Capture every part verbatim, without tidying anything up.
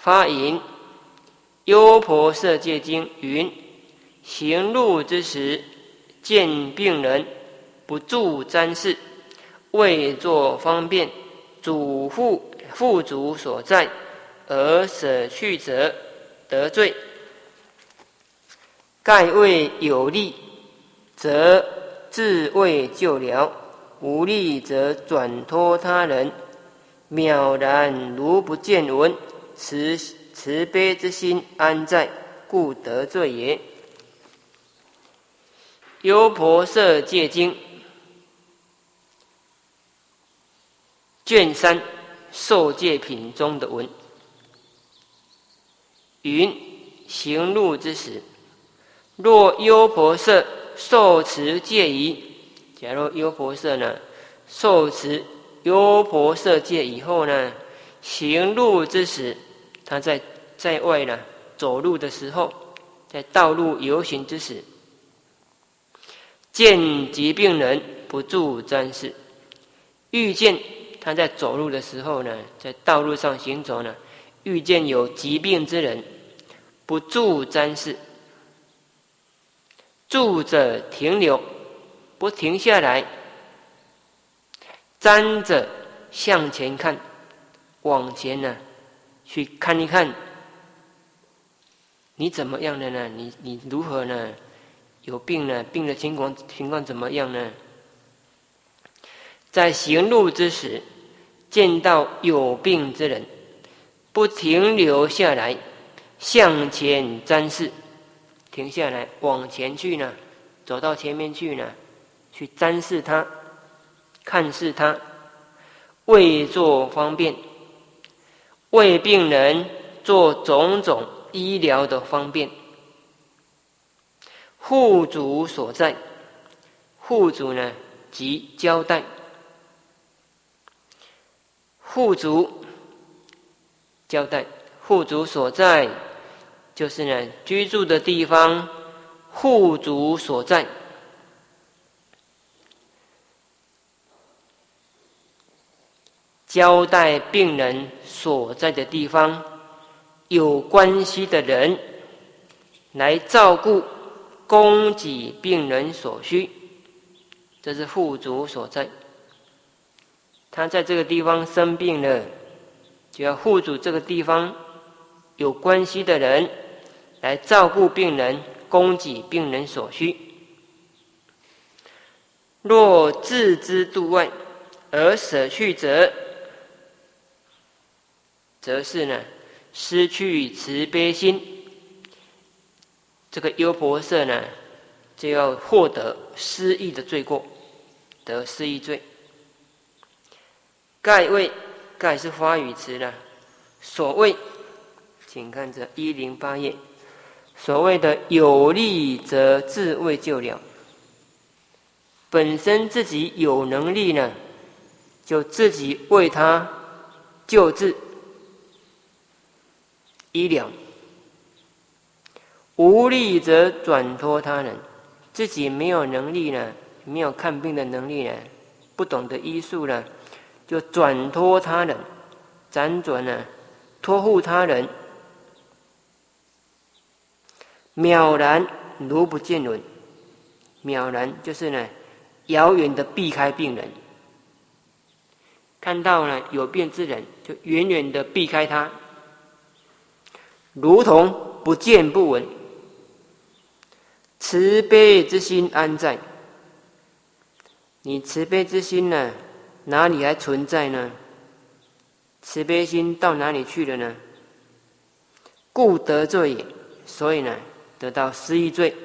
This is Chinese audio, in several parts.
发引优婆塞戒经云：行路之时，见病人，不住瞻视，为作方便，主护富足所在，而舍去者，得罪。盖为有利，则自为救疗；无利，则转托他人。渺然如不见闻，慈慈悲之心安在，故得罪也。优婆塞戒经卷三受戒品中的文云：行路之时，若优婆塞受持戒仪，假如优婆塞呢受持优婆塞戒以后呢，行路之时，他在在外呢走路的时候，在道路游行之时，见疾病人，不住瞻视。遇见他在走路的时候呢，在道路上行走呢，遇见有疾病之人，不住瞻视。住者停留，不停下来。瞻者向前看，往前呢去看一看，你怎么样了呢？你你如何呢？有病呢？病的情况情况怎么样呢？在行路之时，见到有病之人，不停留下来，向前瞻视，停下来往前去呢，走到前面去呢，去瞻视他，看视他，为作方便，为病人做种种医疗的方便。护足所在，护足呢即交代。护足交代，护足所在就是呢居住的地方，护足所在。交代病人所在的地方，有关系的人来照顾供给病人所需，这是护足所在。他在这个地方生病了，就要护主这个地方有关系的人来照顾病人，供给病人所需。若置之度外而舍去者，则是呢失去慈悲心，这个优婆塞呢就要获得失义的罪过，得失义罪。盖谓，盖是花语词了。所谓，请看这一零八页，所谓的有利则自为救了，本身自己有能力呢，就自己为他救治医疗；无力则转托他人，自己没有能力呢，没有看病的能力呢，不懂得医术呢，就转托他人，辗转呢，托付他人。渺然如不见闻，渺然就是呢，遥远的避开病人，看到呢有病之人，就远远的避开他，如同不见不闻。慈悲之心安在？你慈悲之心呢？哪里还存在呢？慈悲心到哪里去了呢？故得罪也，所以呢，得到失义罪。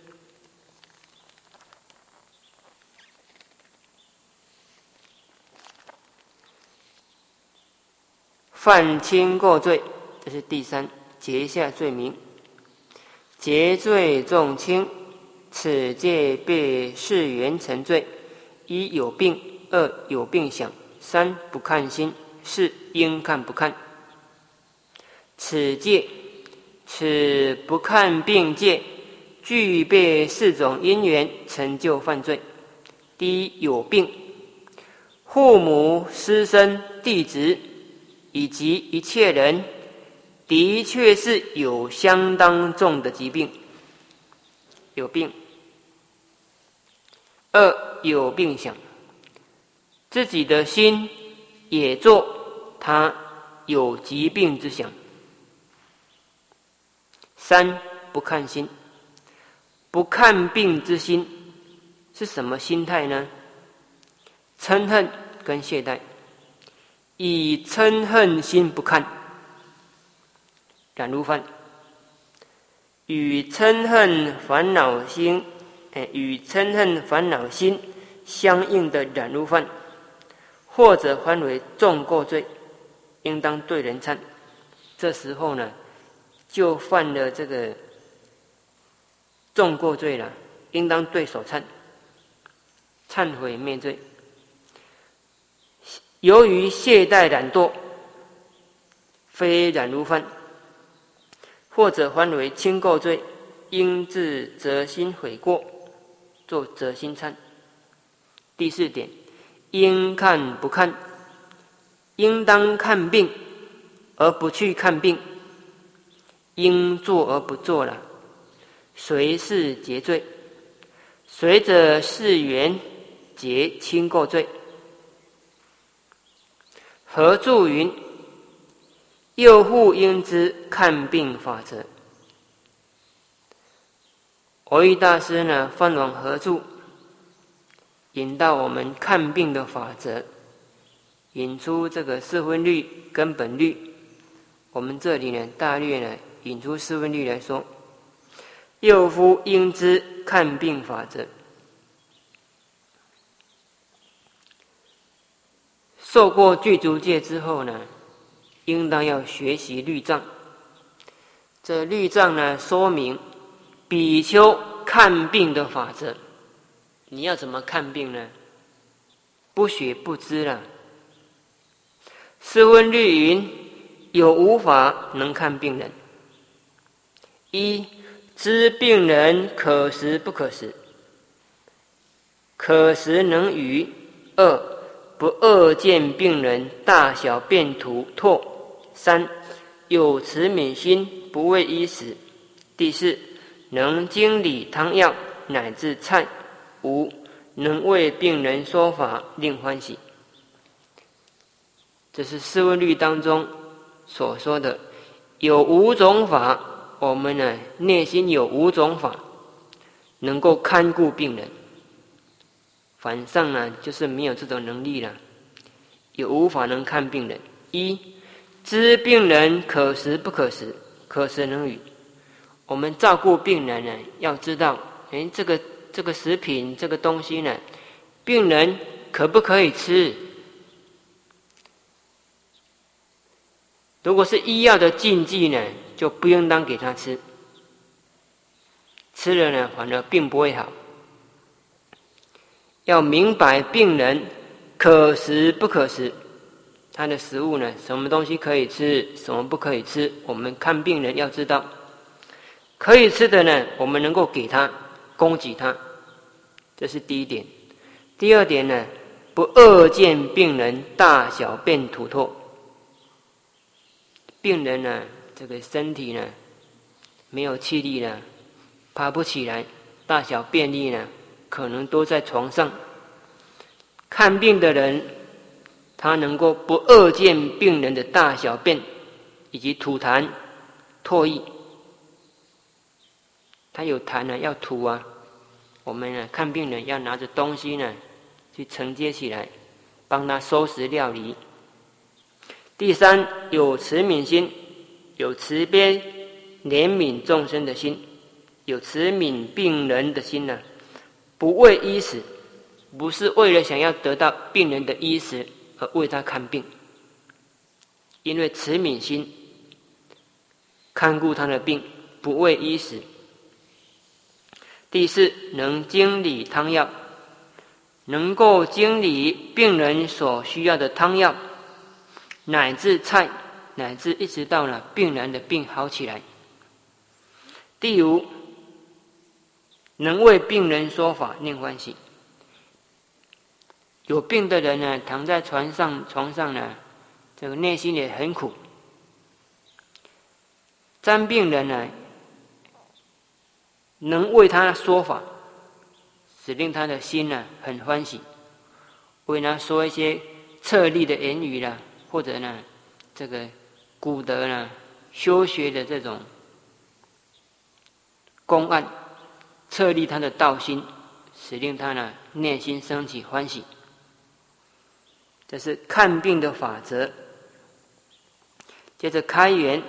犯轻过罪，这是第三节下罪名。结罪重轻，此戒被视缘成罪：一有病。二有病想，三不看心，四应看不看。此戒，此不看病戒，具备四种因缘，成就犯罪。第一，有病，父母、师生、弟子以及一切人的确是有相当重的疾病，有病。二有病想，自己的心也做他有疾病之想。三不看心，不看病之心是什么心态呢？嗔恨跟懈怠，以嗔恨心不看，染入犯，与嗔恨烦恼心，哎，与嗔恨烦恼心相应的染入犯，或者翻为重过罪，应当对人忏。这时候呢，就犯了这个重过罪了，应当对手忏，忏悔灭罪。由于懈怠懒惰，非染入犯，或者翻为轻过罪，应自责心悔过，做责心忏。第四点，应看不看，应当看病而不去看病，应做而不做了，随是结罪，随着是缘结轻过罪。何注云：又复应知看病法则。蕅益大师呢，翻往何处，引到我们看病的法则，引出这个四分律、根本律。我们这里呢，大略呢引出四分律来说，又复应知看病法则。受过具足戒之后呢，应当要学习律藏。这律藏呢，说明比丘看病的法则。你要怎么看病呢？不学不知了。四分律云：有无法能看病人。一、知病人可食不可食，可食能语。二、不恶见病人大小便吐唾。三、有慈悯心，不为衣食。第四，能经理汤药乃至菜。五、能为病人说法令欢喜。这是四分律当中所说的，有五种法，我们呢内心有五种法，能够看顾病人。反上呢，就是没有这种能力了，也无法能看病人。一、知病人可食不可食，可食能语。我们照顾病人呢，要知道，哎，这个这个食品这个东西呢，病人可不可以吃？如果是医药的禁忌呢，就不应当给他吃，吃了呢，反而并不会好。要明白病人可食不可食，他的食物呢，什么东西可以吃，什么不可以吃，我们看病人要知道。可以吃的呢，我们能够给他，供给他，这是第一点。第二点呢，不恶见病人大小便吐唾。病人呢，这个身体呢，没有气力了，爬不起来，大小便利呢，可能都在床上。看病的人，他能够不恶见病人的大小便以及吐痰、唾液。他有痰呢，要吐啊，我们呢看病人要拿着东西呢去承接起来，帮他收拾料理。第三，有慈悯心，有慈悲怜悯众生的心，有慈悯病人的心呢，不为衣食，不是为了想要得到病人的衣食而为他看病，因为慈悯心看顾他的病，不为衣食。第四，能经理汤药，能够经理病人所需要的汤药，乃至菜，乃至一直到了病人的病好起来。第五，能为病人说法令欢喜。有病的人呢，躺在床上，床上呢，这个内心也很苦。 三病人呢，能为他说法，使令他的心呢很欢喜，为他说一些策励的言语啦，或者呢这个古德呢修学的这种公案，策励他的道心，使令他呢内心升起欢喜。这是看病的法则。接着开源，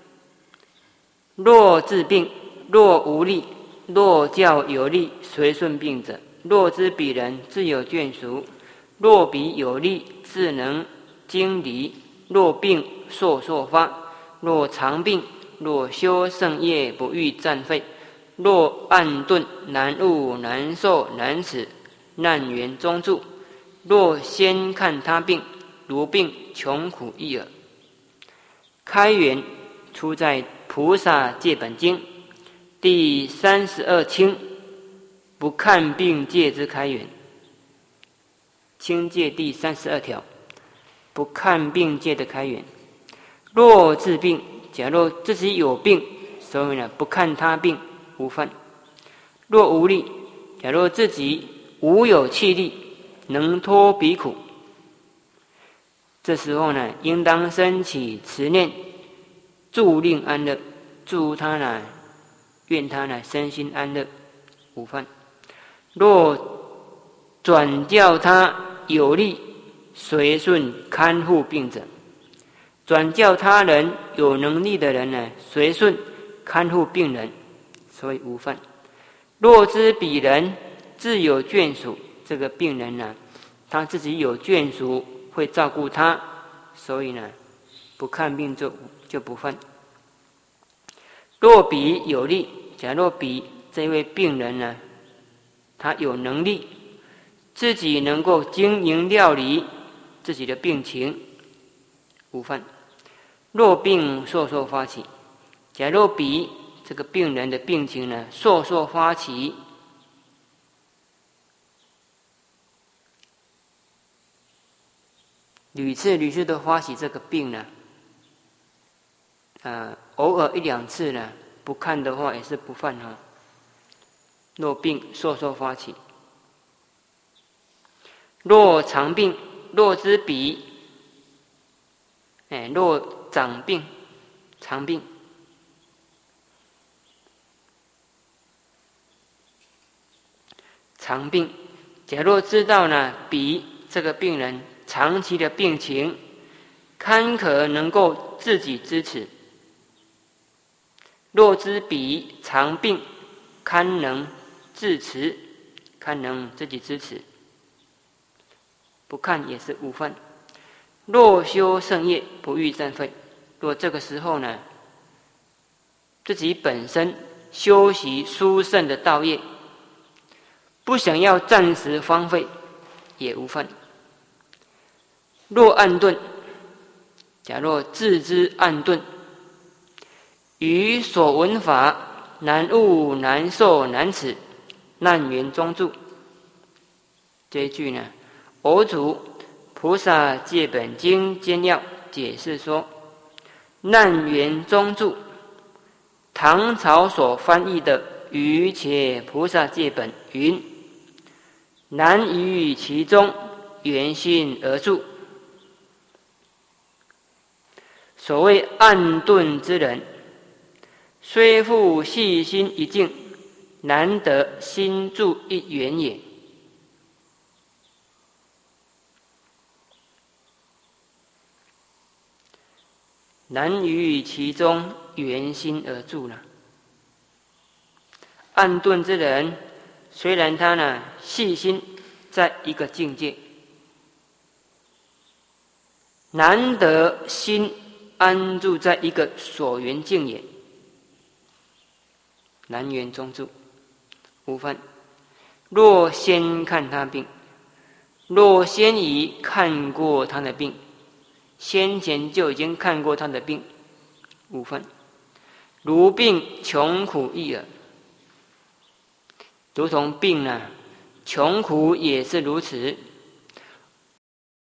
若治病，若无力，若教有力，随顺病者；若知彼人自有眷属，若彼有力，自能经离；若病，烁烁发；若常病，若修圣业，不欲暂废；若暗钝，难悟，难受，难耻，难缘中住；若先看他病，如病，穷苦易耳。开源出在《菩萨戒本经》第三十二清，不看病戒之开源。清戒第三十二条，不看病戒的开源。若治病，假若自己有病，所以呢不看他病，无犯。若无力，假若自己无有气力，能脱彼苦，这时候呢，应当升起慈念，助令安乐，祝他呢，愿他呢身心安乐，无犯。若转教他有力，随顺看护病者，转教他人有能力的人呢，随顺看护病人，所以无犯。若知彼人自有眷属，这个病人呢，他自己有眷属会照顾他，所以呢，不看病就就不犯。若彼有力，假若彼这位病人呢，他有能力，自己能够经营料理自己的病情，无犯。若病烁烁发起，假若彼这个病人的病情呢，烁烁发起，屡次屡次的发起这个病呢，呃，偶尔一两次呢，不看的话也是不犯哈。若病烁烁发起，若常病，若知彼，哎，若长病、常病，常病，假若知道呢，彼这个病人长期的病情，堪可能够自己支持。若知彼常病，堪能自持，堪能自己支持，不看也是无犯。若修圣业，不欲暂废。若这个时候呢，自己本身修习殊胜的道业，不想要暂时荒废，也无犯。若暗钝，假若自知暗钝，于所闻法难悟、难受、难耻，难缘中住。这一句呢，偶主菩萨戒本经简要解释说，难缘中住，唐朝所翻译的瑜伽菩萨戒本云：难于其中，圆心而住。所谓暗钝之人，虽复细心一境，难得心住一缘也。难于其中，圆心而住了。暗钝之人，虽然他呢细心在一个境界，难得心安住在一个所缘境也。难缘中住，无犯。若先看他病，若先已看过他的病，先前就已经看过他的病，无犯。如病穷苦易耳，如同病呢，穷苦也是如此。